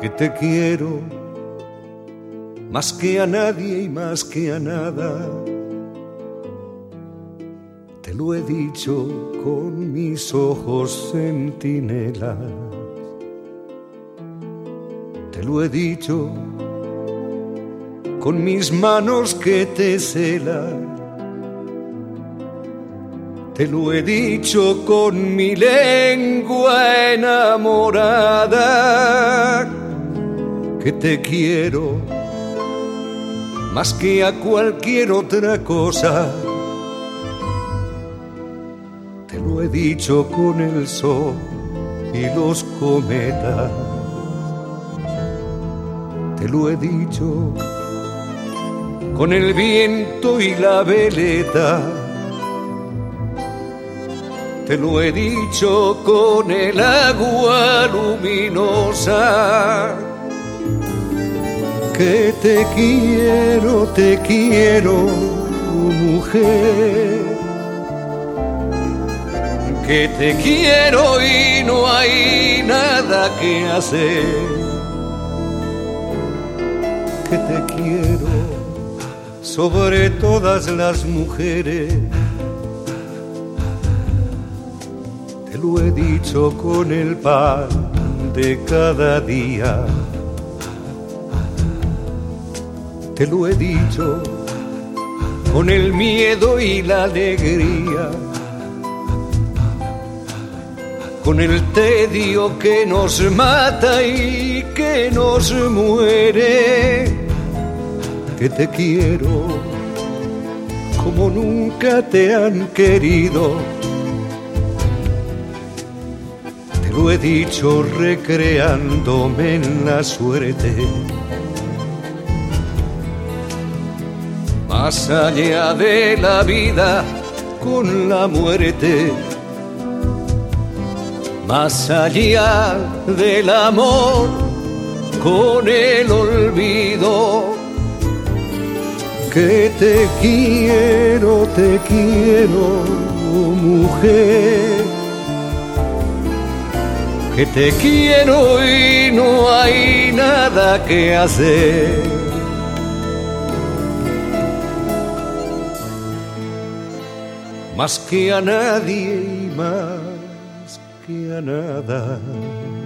que te quiero más que a nadie y más que a nada. Te lo he dicho con mis ojos centinelas. Te lo he dicho con mis manos que te celan. Te lo he dicho con mi lengua enamorada, que te quiero más que a cualquier otra cosa. Te lo he dicho con el sol y los cometas. Te lo he dicho con el viento y la veleta. Te lo he dicho con el agua luminosa, que te quiero, mujer, que te quiero y no hay nada que hacer, que te quiero sobre todas las mujeres. Te lo he dicho con el pan de cada día. Te lo he dicho con el miedo y la alegría, con el tedio que nos mata y que nos muere, que te quiero como nunca te han querido. Te lo he dicho recreándome en la suerte. Más allá de la vida con la muerte, más allá del amor con el olvido, que te quiero, mujer, que te quiero y no hay nada que hacer. Más que a nadie y más que a nada.